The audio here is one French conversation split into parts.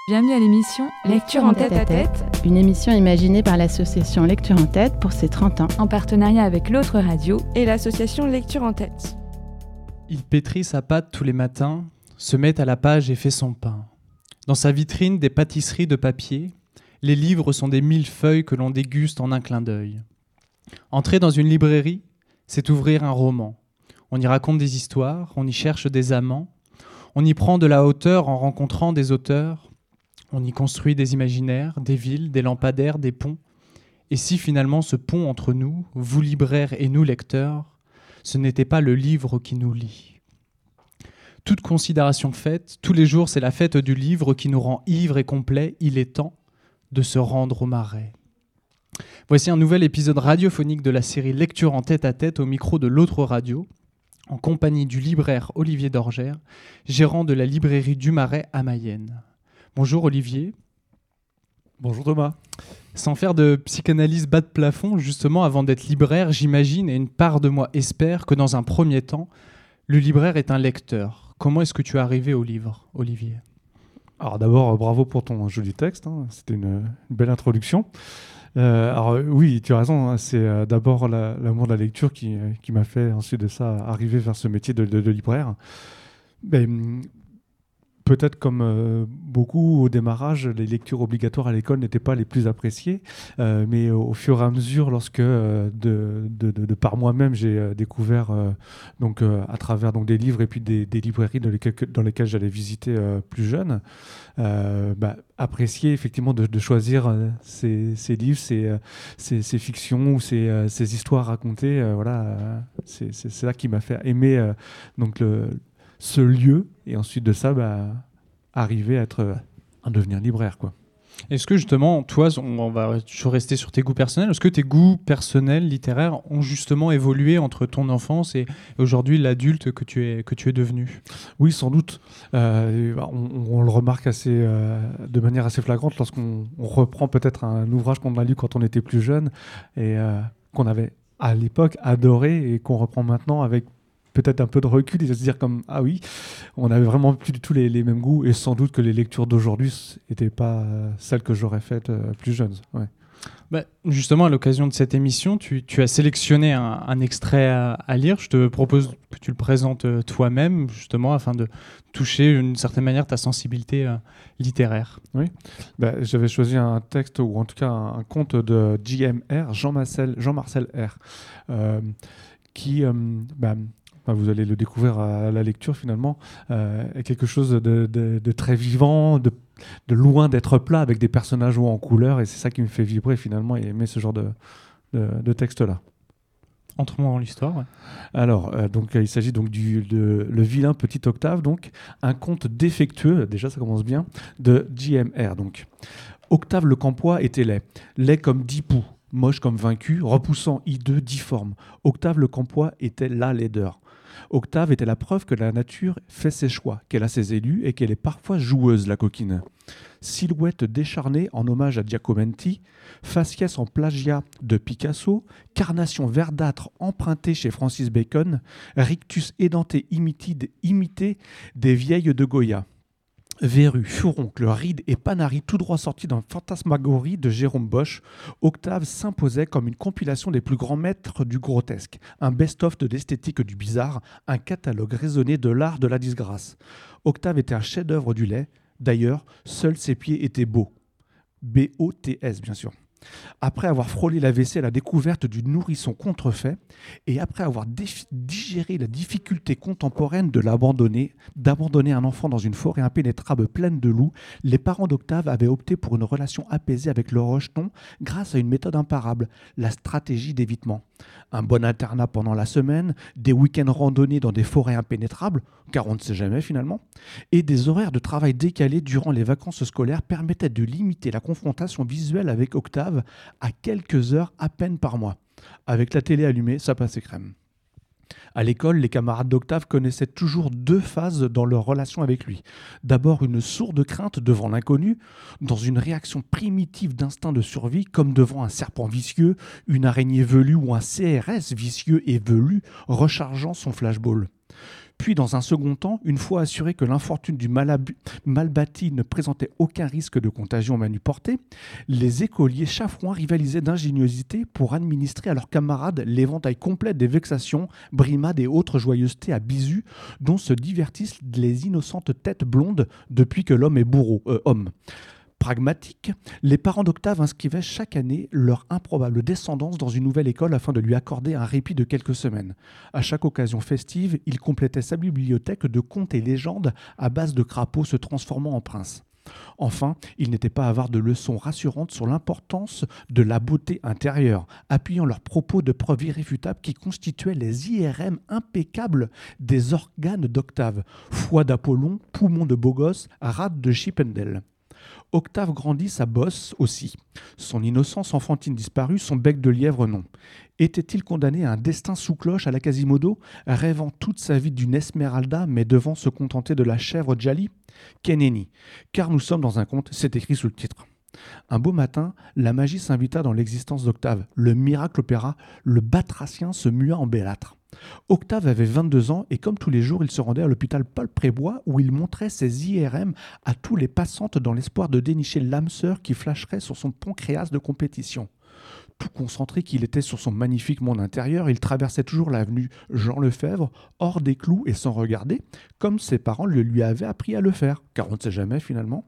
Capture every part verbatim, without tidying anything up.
Bienvenue à l'émission Lecture en tête à tête, une émission imaginée par l'association Lecture en tête pour ses trente ans, en partenariat avec l'autre radio et l'association Lecture en tête. Il pétrit sa pâte tous les matins, se met à la page et fait son pain. Dans sa vitrine, des pâtisseries de papier, les livres sont des millefeuilles que l'on déguste en un clin d'œil. Entrer dans une librairie, c'est ouvrir un roman. On y raconte des histoires, on y cherche des amants, on y prend de la hauteur en rencontrant des auteurs. On y construit des imaginaires, des villes, des lampadaires, des ponts. Et si finalement ce pont entre nous, vous libraires et nous lecteurs, ce n'était pas le livre qui nous lie. Toute considération faite, tous les jours c'est la fête du livre qui nous rend ivres et complets. Il est temps de se rendre au marais. Voici un nouvel épisode radiophonique de la série Lecture en tête à tête au micro de l'autre radio, en compagnie du libraire Olivier Dorgère, gérant de la librairie du Marais à Mayenne. Bonjour Olivier. Bonjour Thomas. Sans faire de psychanalyse bas de plafond, justement, avant d'être libraire, j'imagine, et une part de moi espère, que dans un premier temps, le libraire est un lecteur. Comment est-ce que tu es arrivé au livre, Olivier ? Alors d'abord, bravo pour ton joli texte, hein. C'était une, une belle introduction. Euh, alors oui, tu as raison, hein. C'est euh, d'abord la, l'amour de la lecture qui, euh, qui m'a fait ensuite de ça arriver vers ce métier de, de, de libraire. Mais, peut-être comme euh, beaucoup au démarrage, les lectures obligatoires à l'école n'étaient pas les plus appréciées, euh, mais au, au fur et à mesure, lorsque euh, de, de, de, de par moi-même j'ai euh, découvert euh, donc euh, à travers donc des livres et puis des, des librairies dans lesquelles, dans lesquelles j'allais visiter euh, plus jeune, euh, bah, apprécier effectivement de, de choisir euh, ces, ces livres, ces, euh, ces, ces fictions ou ces, euh, ces histoires racontées, euh, voilà, euh, c'est, c'est, c'est ça qui m'a fait aimer euh, donc le ce lieu, et ensuite de ça, bah, arriver à être, à devenir libraire, quoi. Est-ce que justement, toi, on va toujours rester sur tes goûts personnels, est-ce que tes goûts personnels, littéraires, ont justement évolué entre ton enfance et aujourd'hui l'adulte que tu es, que tu es devenu ? Oui, sans doute. Euh, on, on le remarque assez, euh, de manière assez flagrante lorsqu'on on reprend peut-être un ouvrage qu'on a lu quand on était plus jeune et euh, qu'on avait à l'époque adoré et qu'on reprend maintenant avec peut-être un peu de recul et de se dire comme ah oui, on avait vraiment plus du tout les, les mêmes goûts et sans doute que les lectures d'aujourd'hui n'étaient pas euh, celles que j'aurais faites euh, plus jeune. Ouais. Bah, justement, à l'occasion de cette émission, tu, tu as sélectionné un, un extrait à, à lire. Je te propose que tu le présentes euh, toi-même, justement, afin de toucher d'une certaine manière ta sensibilité euh, littéraire. Oui, bah, j'avais choisi un texte, ou en tout cas un, un conte de J M R, Jean-Marcel, Jean-Marcel R, euh, qui... Euh, bah, vous allez le découvrir à la lecture finalement, euh, est quelque chose de, de, de très vivant, de, de loin d'être plat, avec des personnages hauts en couleur, et c'est ça qui me fait vibrer finalement et aimer ce genre de, de, de texte-là. Entre-moi dans l'histoire. Ouais. Alors, euh, donc, il s'agit donc du de, Le vilain petit Octave, donc un conte défectueux, déjà ça commence bien, de J M R. Donc. Octave le Campois était laid, laid comme dix poux, moche comme vaincu, repoussant, hideux, difforme. Octave le Campois était la laideur. Octave était la preuve que la nature fait ses choix, qu'elle a ses élus et qu'elle est parfois joueuse, la coquine. Silhouette décharnée en hommage à Giacomenti, faciès en plagiat de Picasso, carnation verdâtre empruntée chez Francis Bacon, rictus édenté imité, imité des vieilles de Goya. Verru, furoncle, ride et panari tout droit sortis d'un fantasmagorie de Jérôme Bosch, Octave s'imposait comme une compilation des plus grands maîtres du grotesque, un best-of de l'esthétique du bizarre, un catalogue raisonné de l'art de la disgrâce. Octave était un chef-d'œuvre du lait, d'ailleurs, seuls ses pieds étaient beaux. B O T S, bien sûr. Après avoir frôlé la vaisselle à la découverte du nourrisson contrefait, et après avoir défi- digéré la difficulté contemporaine de l'abandonner, d'abandonner un enfant dans une forêt impénétrable pleine de loups, les parents d'Octave avaient opté pour une relation apaisée avec leur rejeton grâce à une méthode imparable, la stratégie d'évitement. Un bon internat pendant la semaine, des week-ends randonnés dans des forêts impénétrables, car on ne sait jamais finalement, et des horaires de travail décalés durant les vacances scolaires permettaient de limiter la confrontation visuelle avec Octave à quelques heures à peine par mois. Avec la télé allumée, ça passait crème. À l'école, les camarades d'Octave connaissaient toujours deux phases dans leur relation avec lui. D'abord, une sourde crainte devant l'inconnu, dans une réaction primitive d'instinct de survie, comme devant un serpent vicieux, une araignée velue ou un C R S vicieux et velu rechargeant son flashball. Puis, dans un second temps, une fois assuré que l'infortune du malab- mal bâti ne présentait aucun risque de contagion manuportée, les écoliers chafouins rivalisaient d'ingéniosité pour administrer à leurs camarades l'éventail complet des vexations, brimades et autres joyeusetés à bisu dont se divertissent les innocentes têtes blondes depuis que l'homme est bourreau, euh, homme. Pragmatique, les parents d'Octave inscrivaient chaque année leur improbable descendance dans une nouvelle école afin de lui accorder un répit de quelques semaines. À chaque occasion festive, il complétait sa bibliothèque de contes et légendes à base de crapauds se transformant en princes. Enfin, il n'était pas avare de leçons rassurantes sur l'importance de la beauté intérieure, appuyant leurs propos de preuves irréfutables qui constituaient les I R M impeccables des organes d'Octave, foie d'Apollon, poumon de beau gosse, rate de Chippendale. Octave grandit sa bosse aussi. Son innocence enfantine disparue, son bec de lièvre non. Était-il condamné à un destin sous cloche à la Quasimodo, rêvant toute sa vie d'une Esmeralda, mais devant se contenter de la chèvre Djali ? Keneni, car nous sommes dans un conte, c'est écrit sous le titre. Un beau matin, la magie s'invita dans l'existence d'Octave. Le miracle opéra, le batracien se mua en bellâtre. Octave avait vingt-deux ans et comme tous les jours, il se rendait à l'hôpital Paul Prébois où il montrait ses I R M à tous les passantes dans l'espoir de dénicher l'âme sœur qui flasherait sur son pancréas de compétition. Tout concentré qu'il était sur son magnifique monde intérieur, il traversait toujours l'avenue Jean Lefebvre, hors des clous et sans regarder, comme ses parents le lui avaient appris à le faire, car on ne sait jamais finalement.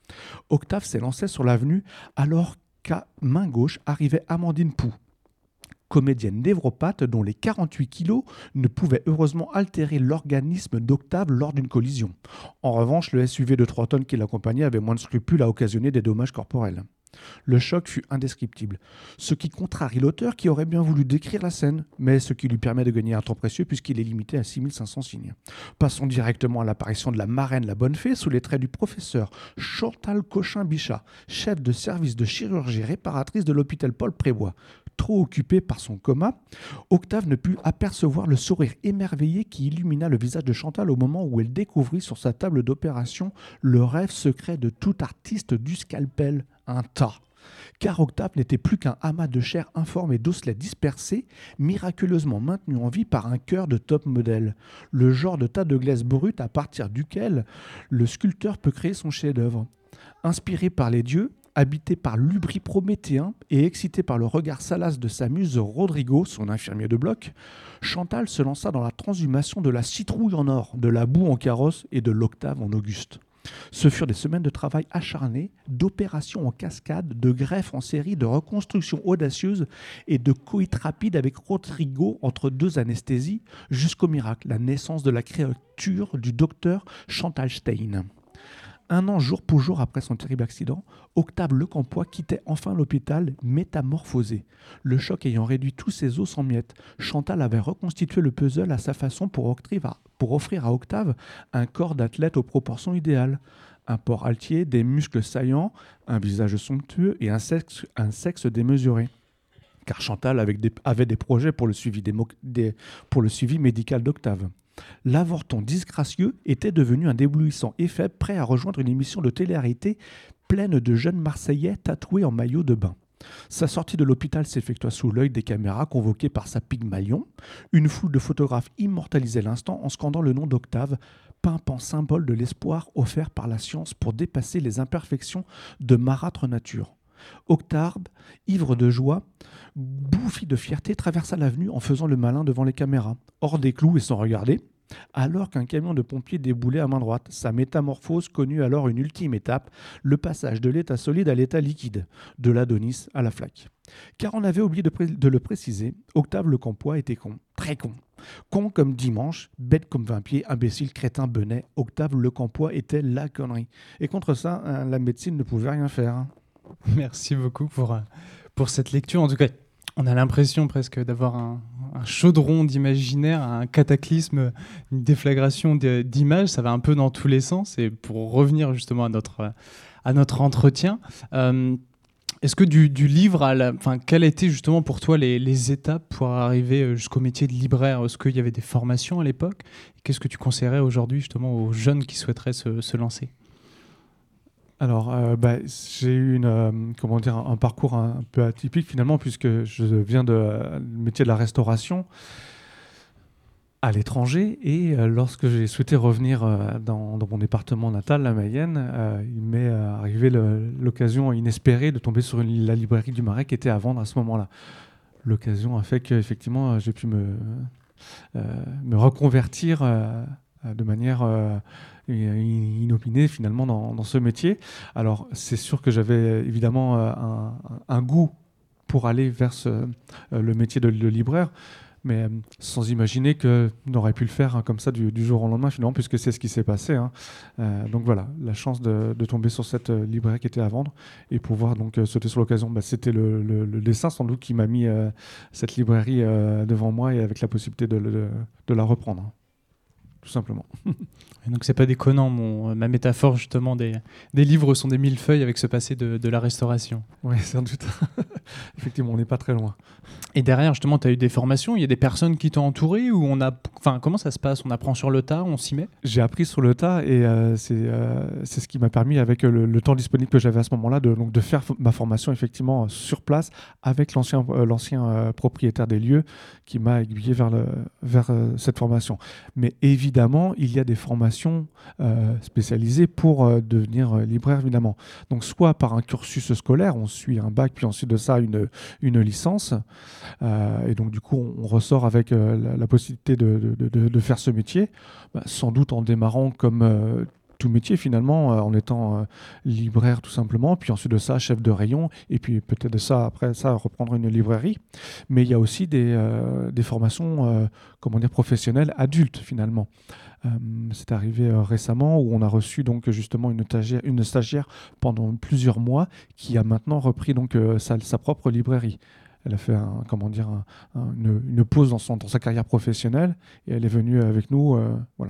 Octave s'élançait sur l'avenue alors qu'à main gauche arrivait Amandine Pou, comédienne névropathe dont les quarante-huit kilos ne pouvaient heureusement altérer l'organisme d'Octave lors d'une collision. En revanche, le S U V de trois tonnes qui l'accompagnait avait moins de scrupules à occasionner des dommages corporels. Le choc fut indescriptible, ce qui contrarie l'auteur qui aurait bien voulu décrire la scène, mais ce qui lui permet de gagner un temps précieux puisqu'il est limité à six mille cinq cents signes. Passons directement à l'apparition de la marraine la bonne fée sous les traits du professeur Chantal Cochin-Bichat, chef de service de chirurgie réparatrice de l'hôpital Paul Prébois. Trop occupé par son coma, Octave ne put apercevoir le sourire émerveillé qui illumina le visage de Chantal au moment où elle découvrit sur sa table d'opération le rêve secret de tout artiste du scalpel, un tas. Car Octave n'était plus qu'un amas de chair informe et d'osselets dispersés, miraculeusement maintenu en vie par un cœur de top modèle, le genre de tas de glaise brute à partir duquel le sculpteur peut créer son chef-d'œuvre. Inspiré par les dieux, habité par l'ubris prométhéen et excité par le regard salace de sa muse Rodrigo, son infirmier de bloc, Chantal se lança dans la transhumation de la citrouille en or, de la boue en carrosse et de l'octave en auguste. Ce furent des semaines de travail acharné, d'opérations en cascade, de greffes en série, de reconstructions audacieuses et de coït rapide avec Rodrigo entre deux anesthésies, jusqu'au miracle, la naissance de la créature du docteur Chantal Stein. Un an jour pour jour après son terrible accident, Octave Lecampois quittait enfin l'hôpital métamorphosé. Le choc ayant réduit tous ses os en miettes, Chantal avait reconstitué le puzzle à sa façon pour offrir à Octave un corps d'athlète aux proportions idéales. Un port altier, des muscles saillants, un visage somptueux et un sexe, un sexe démesuré. Car Chantal avait des, avait des projets pour le suivi, des, des, pour le suivi médical d'Octave. L'avorton disgracieux était devenu un éblouissant effet prêt à rejoindre une émission de télé-réalité pleine de jeunes Marseillais tatoués en maillot de bain. Sa sortie de l'hôpital s'effectua sous l'œil des caméras convoquées par sa Pygmalion. Une foule de photographes immortalisait l'instant en scandant le nom d'Octave, pimpant symbole de l'espoir offert par la science pour dépasser les imperfections de marâtre nature. Octave, ivre de joie, bouffi de fierté, traversa l'avenue en faisant le malin devant les caméras, hors des clous et sans regarder, alors qu'un camion de pompiers déboulait à main droite. Sa métamorphose connut alors une ultime étape, le passage de l'état solide à l'état liquide, de l'Adonis à la flaque. Car on avait oublié de, pré- de le préciser, Octave Lecampois était con, très con. Con comme dimanche, bête comme vingt pieds, imbécile, crétin, benet, Octave Lecampois était la connerie. Et contre ça, hein, la médecine ne pouvait rien faire. Merci beaucoup pour, pour cette lecture. En tout cas, on a l'impression presque d'avoir un, un chaudron d'imaginaire, un cataclysme, une déflagration de, d'images. Ça va un peu dans tous les sens. Et pour revenir justement à notre, à notre entretien, euh, est-ce que du, du livre, à la, enfin, quelles étaient justement pour toi les, les étapes pour arriver jusqu'au métier de libraire ? Est-ce qu'il y avait des formations à l'époque ? Qu'est-ce que tu conseillerais aujourd'hui justement aux jeunes qui souhaiteraient se, se lancer ? Alors, euh, bah, j'ai eu une, euh, comment dire, un parcours un, un peu atypique finalement, puisque je viens du euh, métier de la restauration. à l'étranger. Et euh, lorsque j'ai souhaité revenir euh, dans, dans mon département natal, la Mayenne, euh, il m'est euh, arrivé le, l'occasion inespérée de tomber sur une, la librairie du Marais qui était à vendre à ce moment-là. L'occasion a fait qu'effectivement, j'ai pu me, euh, me reconvertir euh, de manière euh, inopinée finalement dans, dans ce métier. Alors, c'est sûr que j'avais évidemment euh, un, un goût pour aller vers ce, euh, le métier de, de libraire, mais euh, sans imaginer qu'on aurait pu le faire hein, comme ça du, du jour au lendemain finalement, puisque c'est ce qui s'est passé. Hein. Euh, donc voilà, la chance de, de tomber sur cette euh, librairie qui était à vendre et pouvoir donc euh, sauter sur l'occasion. Bah, c'était le, le, le dessin sans doute qui m'a mis euh, cette librairie euh, devant moi et avec la possibilité de, de, de la reprendre, hein, tout simplement. Et donc c'est pas déconnant, mon, ma métaphore justement des, des livres sont des millefeuilles avec ce passé de, de la restauration. Oui, sans doute. Effectivement, on n'est pas très loin. Et derrière, justement, tu as eu des formations, il y a des personnes qui t'ont entouré ou on a, enfin, comment ça se passe? On apprend sur le tas, on s'y met? J'ai appris sur le tas et euh, c'est, euh, c'est ce qui m'a permis, avec le, le temps disponible que j'avais à ce moment-là, de, donc, de faire f- ma formation effectivement sur place avec l'ancien, euh, l'ancien euh, propriétaire des lieux qui m'a aiguillé vers, le, vers euh, cette formation. Mais évidemment, il y a des formations euh, spécialisées pour euh, devenir euh, libraire, évidemment. Donc, soit par un cursus scolaire, on suit un bac, puis ensuite de ça, une, une licence. Euh, et donc, du coup, on, on ressort avec euh, la, la possibilité de, de, de, de faire ce métier, bah, sans doute en démarrant comme euh, tout métier, finalement, euh, en étant euh, libraire, tout simplement, puis ensuite de ça, chef de rayon, et puis peut-être de ça, après ça, reprendre une librairie. Mais il y a aussi des, euh, des formations, euh, comment dire, professionnelles adultes, finalement. Euh, c'est arrivé euh, récemment où on a reçu donc justement une stagiaire, une stagiaire pendant plusieurs mois qui a maintenant repris donc euh, sa, sa propre librairie. Elle a fait un, comment dire, un, un, une, une pause dans, son, dans sa carrière professionnelle et elle est venue avec nous. Euh, voilà.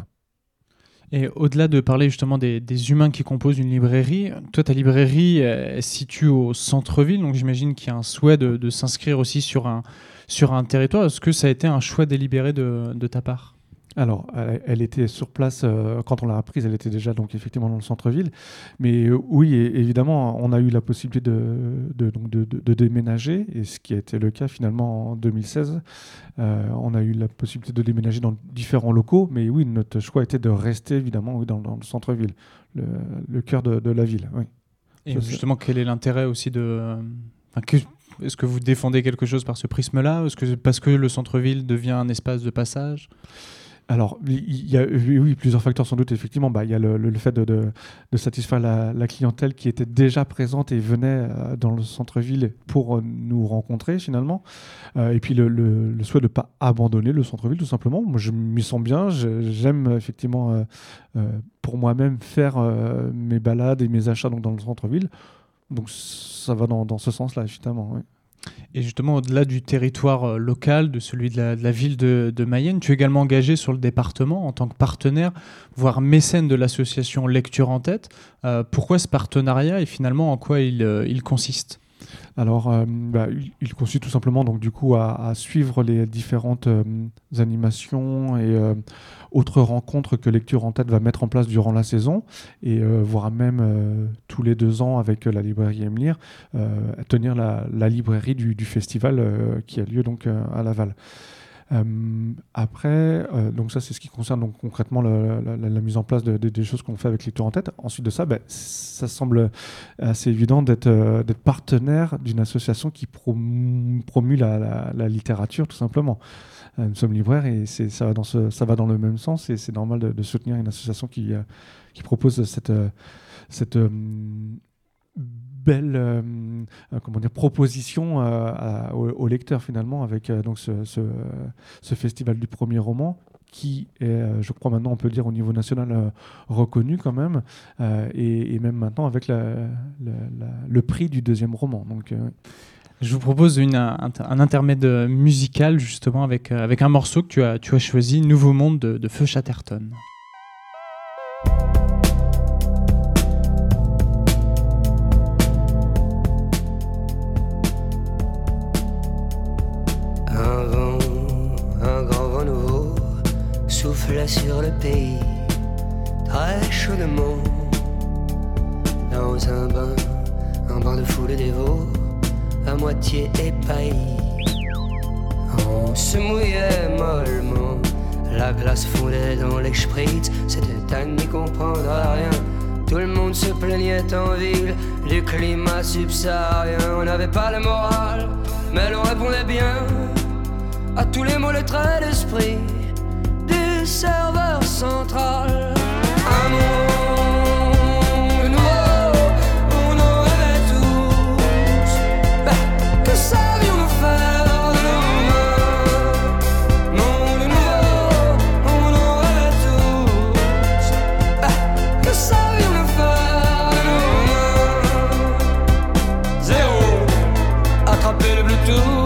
Et au-delà de parler justement des, des humains qui composent une librairie, toi, ta librairie est située au centre-ville, donc j'imagine qu'il y a un souhait de, de s'inscrire aussi sur un, sur un territoire. Est-ce que ça a été un choix délibéré de, de ta part ? Alors, elle, elle était sur place, euh, quand on l'a apprise, elle était déjà donc effectivement dans le centre-ville. Mais euh, oui, et, évidemment, on a eu la possibilité de, de, donc de, de, de déménager, et ce qui a été le cas finalement en deux mille seize. Euh, on a eu la possibilité de déménager dans différents locaux, mais oui, notre choix était de rester évidemment oui, dans, dans le centre-ville, le, le cœur de, de la ville. Oui. Et Ça, justement, c'est... quel est l'intérêt aussi de... Enfin, que... Est-ce que vous défendez quelque chose par ce prisme-là ? Est-ce que parce que le centre-ville devient un espace de passage ? Alors, il y a oui, plusieurs facteurs sans doute. Effectivement, bah, il y a le, le, le fait de, de, de satisfaire la, la clientèle qui était déjà présente et venait euh, dans le centre-ville pour euh, nous rencontrer finalement. Euh, et puis le, le, le souhait de ne pas abandonner le centre-ville tout simplement. Moi, je m'y sens bien. Je, j'aime effectivement euh, euh, pour moi-même faire euh, mes balades et mes achats donc, dans le centre-ville. Donc ça va dans, dans ce sens-là, évidemment. Oui. Et justement, au-delà du territoire euh, local, de celui de la, de la ville de, de Mayenne, tu es également engagé sur le département en tant que partenaire, voire mécène de l'association Lecture en Tête. Euh, pourquoi ce partenariat et finalement en quoi il, euh, il consiste ? Alors, euh, bah, il, il consiste tout simplement donc, du coup, à, à suivre les différentes euh, animations et euh, autres rencontres que Lecture en Tête va mettre en place durant la saison, et euh, voire même euh, tous les deux ans avec euh, la librairie Aime Lire, euh, tenir la, la librairie du, du festival euh, qui a lieu donc, euh, à Laval. Euh, après, euh, donc ça c'est ce qui concerne donc concrètement le, la, la, la mise en place de, de, des choses qu'on fait avec Lecture en Tête. Ensuite de ça, bah, ça semble assez évident d'être, euh, d'être partenaire d'une association qui prom- promue la, la, la littérature tout simplement. Euh, nous sommes libraires et c'est, ça, va dans ce, ça va dans le même sens et c'est normal de, de soutenir une association qui, euh, qui propose cette, euh, cette euh, belle euh, comment dire, proposition euh, à, aux, aux lecteurs finalement avec euh, donc ce, ce, ce festival du premier roman qui est, euh, je crois maintenant on peut dire au niveau national euh, reconnu quand même euh, et, et même maintenant avec la, la, la, le prix du deuxième roman. Donc, euh, je vous propose une, un, un intermède musical justement avec, euh, avec un morceau que tu as, tu as choisi, Nouveau Monde de, de Feu Chatterton. Souffle sur le pays, très chaudement, dans un bain, un bain de foule dévot, à moitié épaillis. On se mouillait mollement La glace fondait dans les spritz, c'était à n'y comprendre à rien. Tout le monde se plaignait en ville du climat subsaharien. On n'avait pas le moral, mais l'on répondait bien à tous les mots, les traits d'esprit du serveur central. Un monde nouveau, on en rêvait tous. Ben, que savions-nous faire de nos mains? Monde nouveau, on en rêvait tous. Ben, que savions-nous faire de nos mains? Zéro, attraper le Bluetooth.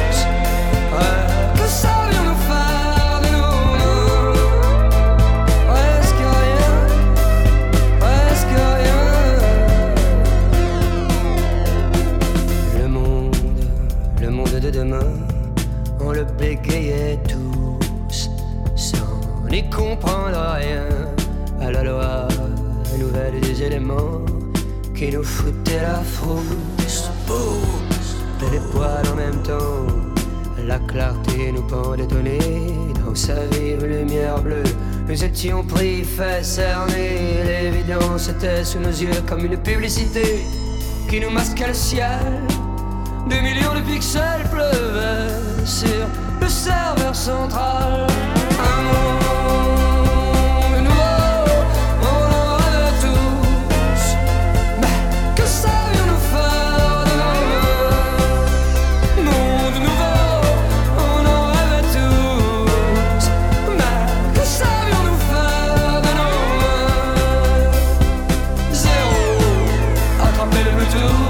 On le bégayait tous sans n'y comprendre rien à la loi nouvelle des éléments qui nous foutaient la frousse. Et les poils en même temps, la clarté nous pendait au nez. Dans sa vive lumière bleue, nous étions pris, fait cerner. L'évidence était sous nos yeux comme une publicité qui nous masquait le ciel. Des millions de pixels pleuvaient sur le serveur central. Un monde nouveau, on en rêvait tous. Mais que savions-nous faire de nos mains? Monde nouveau, on en rêvait tous. Mais que savions-nous faire de nos mains? Zéro, attraper le Bluetooth.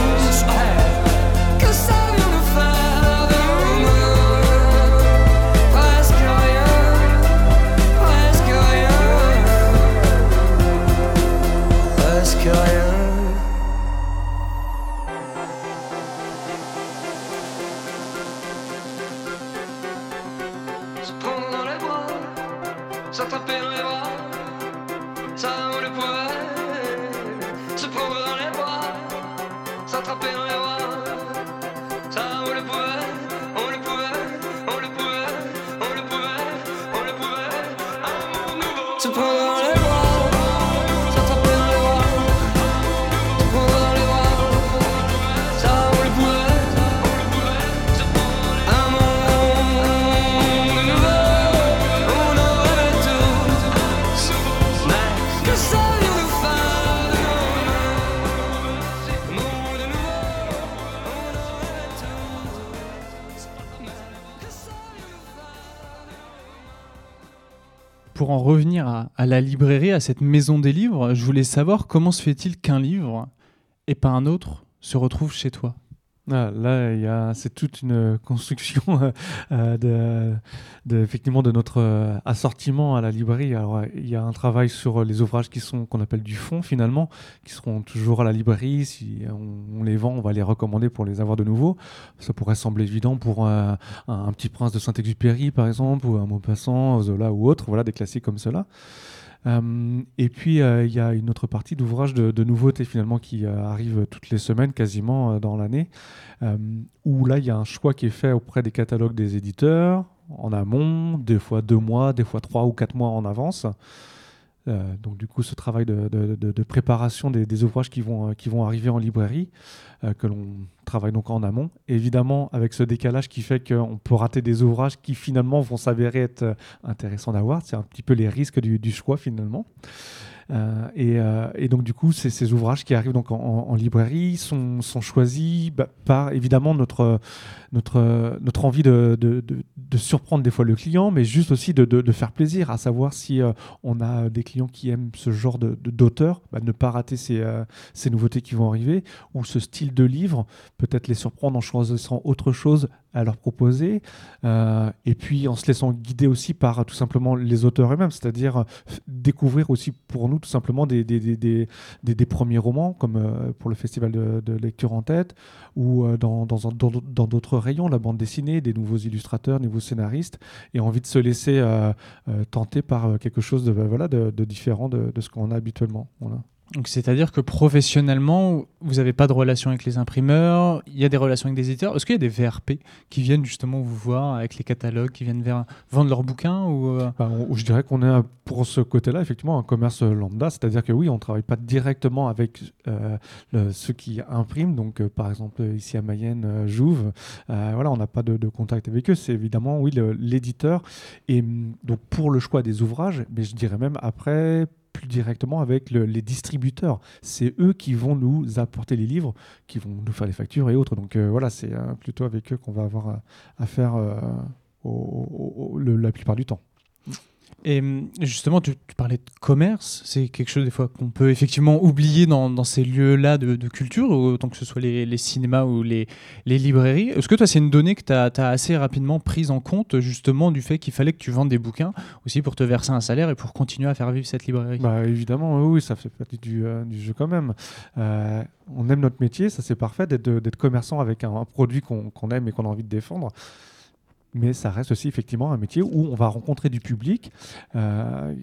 Pour en revenir à, à la librairie, à cette maison des livres, je voulais savoir comment se fait-il qu'un livre et pas un autre se retrouve chez toi? Ah, là, il y a, c'est toute une construction euh, de, de, effectivement, de notre euh, assortiment à la librairie. Alors, il y a un travail sur les ouvrages qui sont, qu'on appelle du fond, finalement, qui seront toujours à la librairie. Si on, on les vend, on va les recommander pour les avoir de nouveau. Ça pourrait sembler évident pour euh, un, un Petit Prince de Saint-Exupéry, par exemple, ou un Maupassant, Zola ou autre. Voilà, des classiques comme cela. Euh, et puis il euh, y a une autre partie d'ouvrages de, de nouveautés finalement qui euh, arrivent toutes les semaines quasiment euh, dans l'année, euh, où là il y a un choix qui est fait auprès des catalogues des éditeurs en amont, des fois deux mois, des fois trois ou quatre mois en avance. Euh, donc du coup ce travail de, de, de, de préparation des, des ouvrages qui vont, euh, qui vont arriver en librairie, euh, que l'on travaille donc en amont, évidemment avec ce décalage qui fait qu'on peut rater des ouvrages qui finalement vont s'avérer être euh, intéressants d'avoir. C'est un petit peu les risques du, du choix finalement. Euh, et, euh, et donc du coup, c'est ces ouvrages qui arrivent donc en, en, en librairie sont, sont choisis bah, par évidemment notre, notre, notre envie de, de, de, de surprendre des fois le client, mais juste aussi de, de, de faire plaisir, à savoir si euh, on a des clients qui aiment ce genre de, de, d'auteur, bah, ne pas rater ces, euh, ces nouveautés qui vont arriver, ou ce style de livre, peut-être les surprendre en choisissant autre chose à leur proposer, euh, et puis en se laissant guider aussi par tout simplement les auteurs eux-mêmes, c'est-à-dire euh, découvrir aussi pour nous tout simplement des, des, des, des, des, des premiers romans, comme euh, pour le festival de, de lecture en tête, ou euh, dans, dans, un, dans, dans d'autres rayons, la bande dessinée, des nouveaux illustrateurs, des nouveaux scénaristes, et envie de se laisser euh, euh, tenter par quelque chose de, voilà, de, de différent de, de ce qu'on a habituellement. Voilà. Donc, c'est-à-dire que professionnellement, vous n'avez pas de relation avec les imprimeurs, il y a des relations avec des éditeurs. Est-ce qu'il y a des V R P qui viennent justement vous voir avec les catalogues, qui viennent vers, vendre leurs bouquins ou euh... bah, on, Je dirais qu'on est pour ce côté-là effectivement un commerce lambda, c'est-à-dire que oui, on ne travaille pas directement avec euh, le, ceux qui impriment. Donc, euh, par exemple, ici à Mayenne, euh, Jouve, euh, voilà, on n'a pas de, de contact avec eux. C'est évidemment oui, le, l'éditeur. Et donc, pour le choix des ouvrages, mais je dirais même après, plus directement avec le, les distributeurs. C'est eux qui vont nous apporter les livres, qui vont nous faire les factures et autres. Donc euh, voilà, c'est euh, plutôt avec eux qu'on va avoir à, à faire euh, au, au, au, le, la plupart du temps. Et justement, tu, tu parlais de commerce, c'est quelque chose des fois qu'on peut effectivement oublier dans, dans ces lieux-là de, de culture, autant que ce soit les, les cinémas ou les, les librairies. Est-ce que toi, c'est une donnée que tu as assez rapidement prise en compte, justement, du fait qu'il fallait que tu vendes des bouquins aussi pour te verser un salaire et pour continuer à faire vivre cette librairie? Bah, évidemment, oui, ça fait partie du, euh, du jeu quand même. Euh, on aime notre métier, ça c'est parfait d'être, d'être commerçant avec un, un produit qu'on, qu'on aime et qu'on a envie de défendre. Mais ça reste aussi effectivement un métier où on va rencontrer du public euh,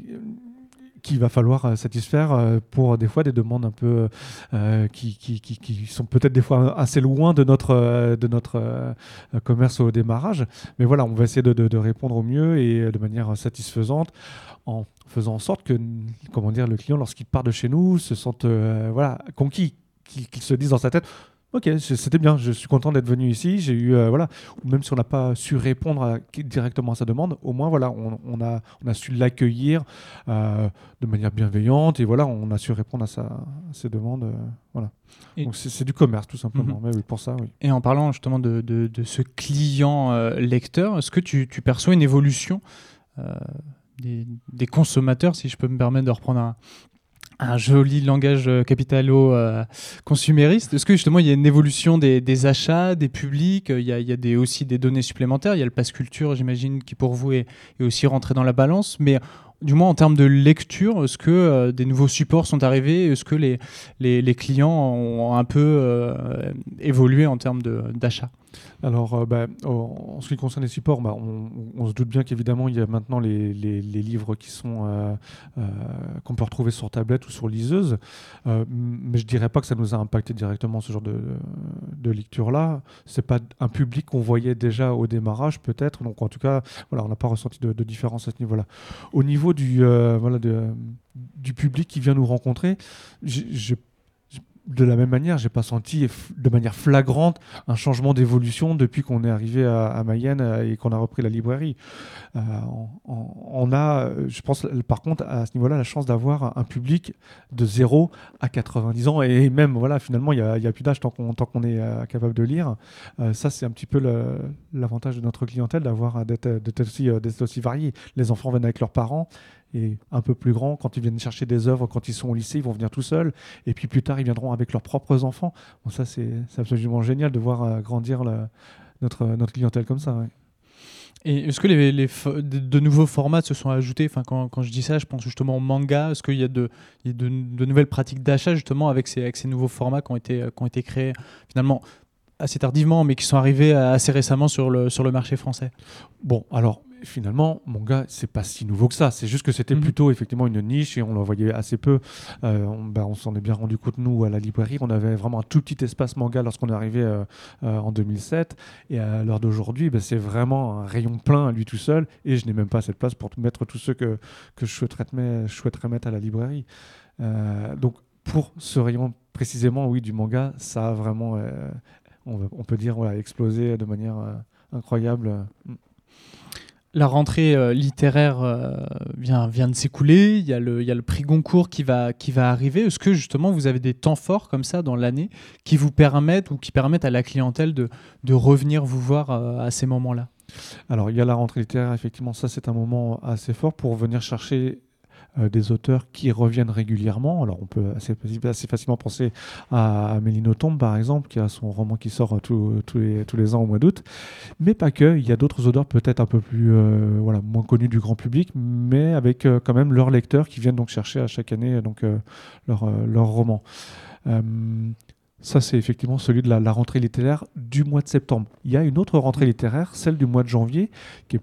qu'il va falloir satisfaire pour des fois des demandes un peu euh, qui, qui, qui, qui sont peut-être des fois assez loin de notre, de notre euh, commerce au démarrage. Mais voilà, on va essayer de, de, de répondre au mieux et de manière satisfaisante en faisant en sorte que, comment dire, le client, lorsqu'il part de chez nous, se sente euh, voilà, conquis, qu'il, qu'il se dise dans sa tête: ok, c'était bien, je suis content d'être venu ici, j'ai eu, euh, voilà, ou même si on n'a pas su répondre à, directement à sa demande, au moins, voilà, on, on, a, on a su l'accueillir euh, de manière bienveillante et voilà, on a su répondre à, sa, à ses demandes, euh, voilà. Et donc c'est, c'est du commerce, tout simplement, mm-hmm. Mais oui, pour ça, oui. Et en parlant justement de, de, de ce client euh, lecteur, est-ce que tu, tu perçois une évolution euh, des, des consommateurs, si je peux me permettre de reprendre un... un joli langage capitalo-consumériste. Euh, Est-ce que justement il y a une évolution des, des achats, des publics? Il y a, il y a des, aussi des données supplémentaires. Il y a le pass culture, j'imagine, qui pour vous est, est aussi rentré dans la balance. Mais du moins en termes de lecture, est-ce que euh, des nouveaux supports sont arrivés? Est-ce que les, les, les clients ont un peu euh, évolué en termes de, d'achat? Alors, euh, bah, en ce qui concerne les supports, bah, on, on se doute bien qu'évidemment, il y a maintenant les, les, les livres qui sont, euh, euh, qu'on peut retrouver sur tablette ou sur liseuse. Euh, mais je ne dirais pas que ça nous a impacté directement, ce genre de, de lecture-là. Ce n'est pas un public qu'on voyait déjà au démarrage, peut-être. Donc, en tout cas, voilà, on n'a pas ressenti de, de différence à ce niveau-là. Au niveau du, euh, voilà, de, du public qui vient nous rencontrer, j'ai, j'ai de la même manière, je n'ai pas senti de manière flagrante un changement d'évolution depuis qu'on est arrivé à, à Mayenne et qu'on a repris la librairie. Euh, on, on a, je pense, par contre, à ce niveau-là, la chance d'avoir un public de zéro à quatre-vingt-dix ans. Et même, voilà, finalement, il n'y a, a plus d'âge tant qu'on, tant qu'on est euh, capable de lire. Euh, ça, c'est un petit peu le, l'avantage de notre clientèle, d'avoir, d'être, d'être, aussi, d'être aussi varié. Les enfants viennent avec leurs parents. Et un peu plus grands, quand ils viennent chercher des œuvres, quand ils sont au lycée, ils vont venir tout seuls. Et puis plus tard, ils viendront avec leurs propres enfants. Bon, ça, c'est, c'est absolument génial de voir euh, grandir la, notre, notre clientèle comme ça. Ouais. Et est-ce que les, les fo- de, de nouveaux formats se sont ajoutés? Enfin, quand, quand je dis ça, je pense justement au manga. Est-ce qu'il y a de, il y a de, de nouvelles pratiques d'achat justement avec ces, avec ces nouveaux formats qui ont été, qui ont été créés finalement assez tardivement, mais qui sont arrivés assez récemment sur le, sur le marché français? Bon, alors... Finalement, manga, c'est pas si nouveau que ça. C'est juste que c'était mmh. plutôt effectivement une niche et on le voyait assez peu. Euh, on, bah, on s'en est bien rendu compte, nous, à la librairie. On avait vraiment un tout petit espace manga lorsqu'on est arrivé euh, euh, en deux mille sept. Et à l'heure d'aujourd'hui, bah, c'est vraiment un rayon plein à lui tout seul. Et je n'ai même pas cette place pour mettre tous ceux que, que je, souhaiterais, je souhaiterais mettre à la librairie. Euh, donc, pour ce rayon précisément, oui, du manga, ça a vraiment, euh, on, on peut dire, voilà, explosé de manière euh, incroyable. La rentrée euh, littéraire euh, vient, vient de s'écouler, il y a le, il y a le prix Goncourt qui va, qui va arriver. Est-ce que justement vous avez des temps forts comme ça dans l'année qui vous permettent ou qui permettent à la clientèle de, de revenir vous voir euh, à ces moments-là? Alors il y a la rentrée littéraire, effectivement, ça c'est un moment assez fort pour venir chercher euh, des auteurs qui reviennent régulièrement. Alors on peut assez, assez facilement penser à Amélie Nothomb par exemple, qui a son roman qui sort tous les, tous les ans au mois d'août, mais pas que. Il y a d'autres auteurs peut-être un peu plus euh, voilà, moins connus du grand public, mais avec euh, quand même leurs lecteurs qui viennent donc chercher à chaque année donc, euh, leur, euh, leur roman. Euh, Ça, c'est effectivement celui de la, la rentrée littéraire du mois de septembre. Il y a une autre rentrée littéraire, celle du mois de janvier, qui est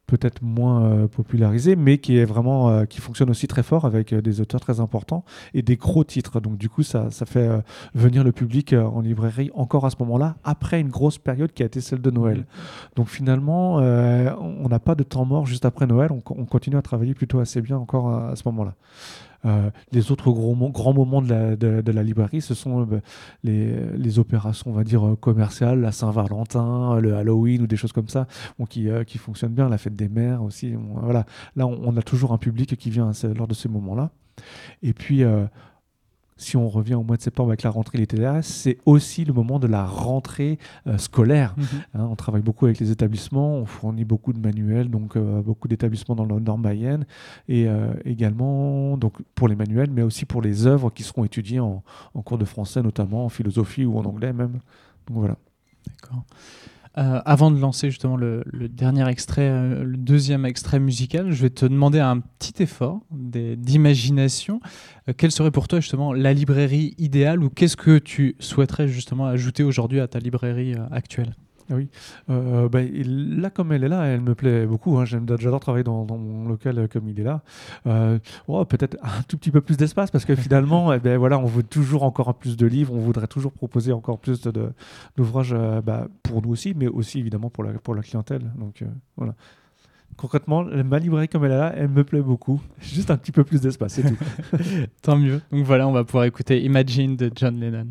peut-être moins euh, popularisé, mais qui est vraiment euh, qui fonctionne aussi très fort avec euh, des auteurs très importants et des gros titres. Donc du coup, ça, ça fait euh, venir le public euh, en librairie encore à ce moment-là, après une grosse période qui a été celle de Noël. Donc finalement, euh, on n'a pas de temps mort juste après Noël. On, on continue à travailler plutôt assez bien encore à, à ce moment-là. Euh, les autres gros mo- grands moments de la, de, de la librairie, ce sont euh, les, les opérations, on va dire, euh, commerciales, la Saint-Valentin, le Halloween ou des choses comme ça, bon, qui, euh, qui fonctionnent bien, la fête des mères aussi. Bon, voilà. Là, on, on a toujours un public qui vient à ce- lors de ces moments-là. Et puis, euh, si on revient au mois de septembre avec la rentrée littéraire, c'est aussi le moment de la rentrée euh, scolaire. Mhm. Hein, on travaille beaucoup avec les établissements, on fournit beaucoup de manuels, donc euh, beaucoup d'établissements dans le Nord Mayenne, et euh, également donc, pour les manuels, mais aussi pour les œuvres qui seront étudiées en, en cours de français, notamment en philosophie ou en anglais même. Donc voilà. D'accord. Euh, avant de lancer justement le, le dernier extrait, euh, le deuxième extrait musical, je vais te demander un petit effort des- d'imagination. Euh, quelle serait pour toi justement la librairie idéale, ou qu'est-ce que tu souhaiterais justement ajouter aujourd'hui à ta librairie euh, actuelle ? Ah oui, euh, bah, il- là comme elle est là, elle me plaît beaucoup. Hein. J'aime, j'adore travailler dans, dans mon local euh, comme il est là. Euh, oh, peut-être un tout petit peu plus d'espace parce que finalement, eh ben, voilà, on veut toujours encore un plus de livres, on voudrait toujours proposer encore plus de, de- d'ouvrages euh, bah, pour nous aussi, mais aussi évidemment pour la, pour la clientèle. Donc euh, voilà. Concrètement, ma librairie comme elle est là, elle me plaît beaucoup. Juste un petit peu plus d'espace, c'est tout. Tant mieux. Donc voilà, on va pouvoir écouter Imagine de John Lennon.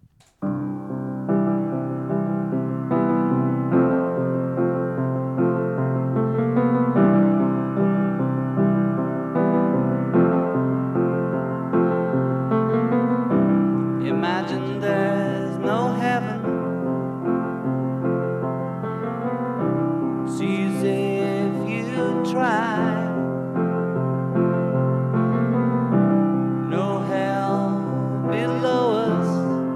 Imagine there's no heaven. It's easy if you try. No hell below us.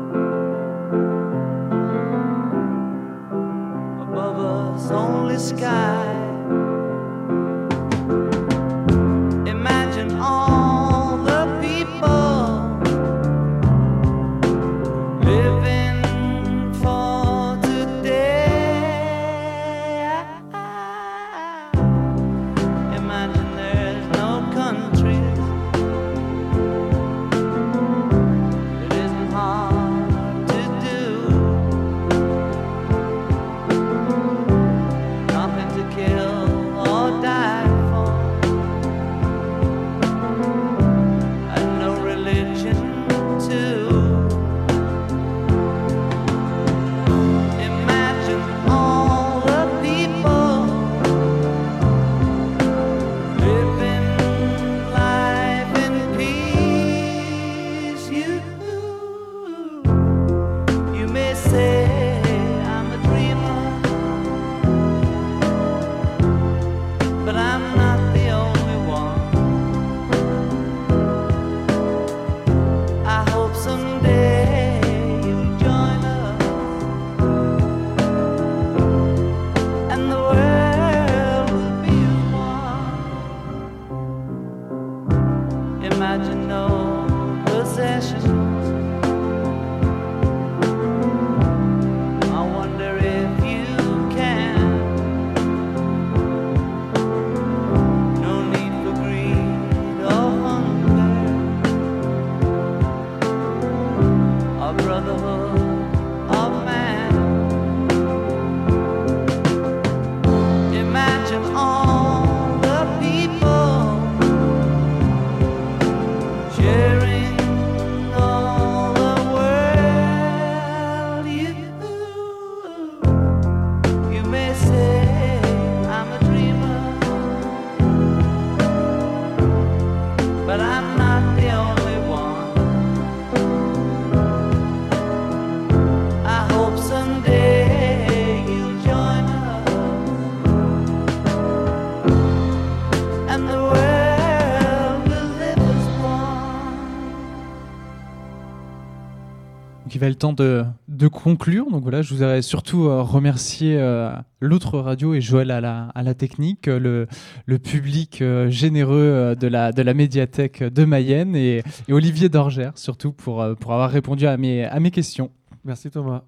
Above us, only sky. Imagine all the people living for today. Imagine there's no countries. It isn't hard to do. Nothing to kill or die for, and no religion too. Imagine all the people living life in peace. You, you may say I'm a dreamer, but I'm not the only one. I hope someday you'll join us, and the world will be as one. Imagine no possessions. I wonder if you can. No need for greed or hunger, or brotherhood of man. Imagine all the people sharing all the world. You, you may say I'm a dreamer, but I'm not the only one. I hope someday you'll join us, and the world will live as one. Donc il va être le temps de, de conclure. Donc voilà, je voudrais surtout euh, remercier euh, l'autre radio et Joël à la, à la technique, euh, le, le public euh, généreux euh, de, la, de la médiathèque de Mayenne, et, et Olivier Dorgère surtout pour, euh, pour avoir répondu à mes, à mes questions. Merci Thomas.